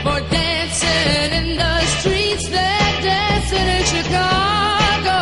for dancing in the streets. They're dancing in Chicago,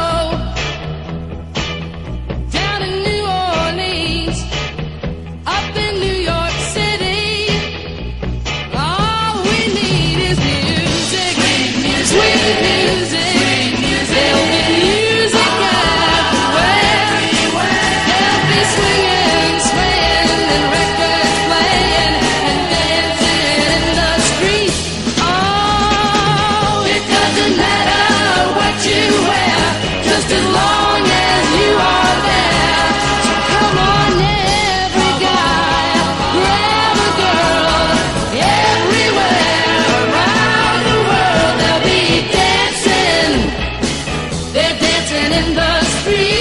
down in New Orleans, up in New York City. All we need is music, sweet music. There'll be music everywhere. There'll be swinging, swaying, and records playing, and dancing in the streets. Oh, it doesn't matter what you wear, just as long as you are there. So come on, every guy, grab a girl. Everywhere around the world, they'll be dancing. They're dancing in the street.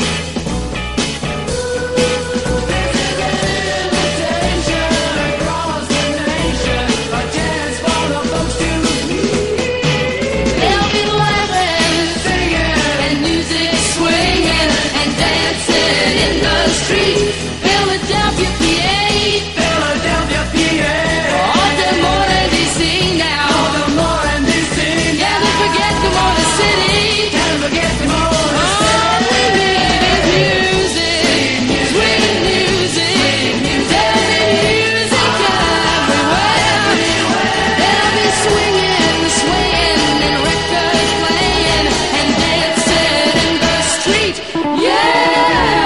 They'll be laughing, singing, and music swinging, and dancing in the street. Philadelphia, PA. Philadelphia, PA. Baltimore and DC now. Baltimore and DC. Can't forget the Motor City. Can't forget the Motor All we need is music, sweet music. There'll be music everywhere. They'll be swinging, swaying, and records playing, and dancing in the street. Yeah!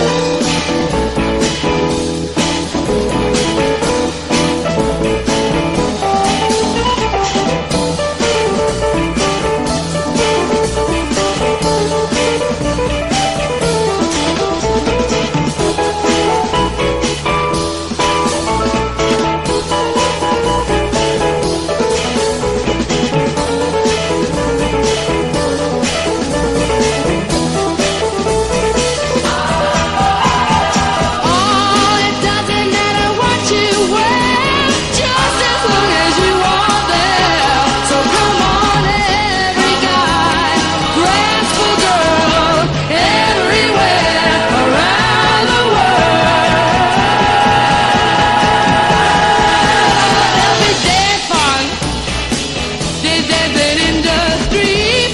Oh, it doesn't matter what you wear, just as long as you are there. So come on, every guy, grasp a girl everywhere around the world. They'll be dancing, they're dancing in the street.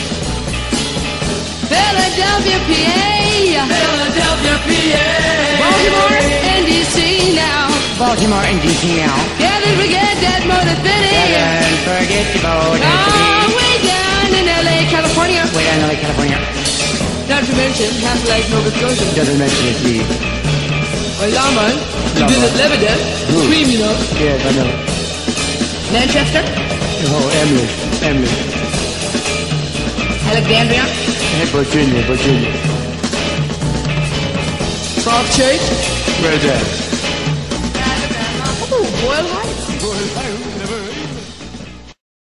Philadelphia, PA. Philadelphia, PA. Baltimore and DC now. Baltimore and DC now. Can't forget that Motor City. Don't forget the Motor Oh, City. way down in LA, California. Way down in California. Not to mention Half Life Nova Scotia. Doesn't mention it, please. Well, yeah, man. You Yeah, visit man. Lebanon. Cream, you know. Yes, I know. Manchester. Oh, Emily. Alexandria. Hey, Virginia. Falls Church. Where's that? Oh, Boyle Heights.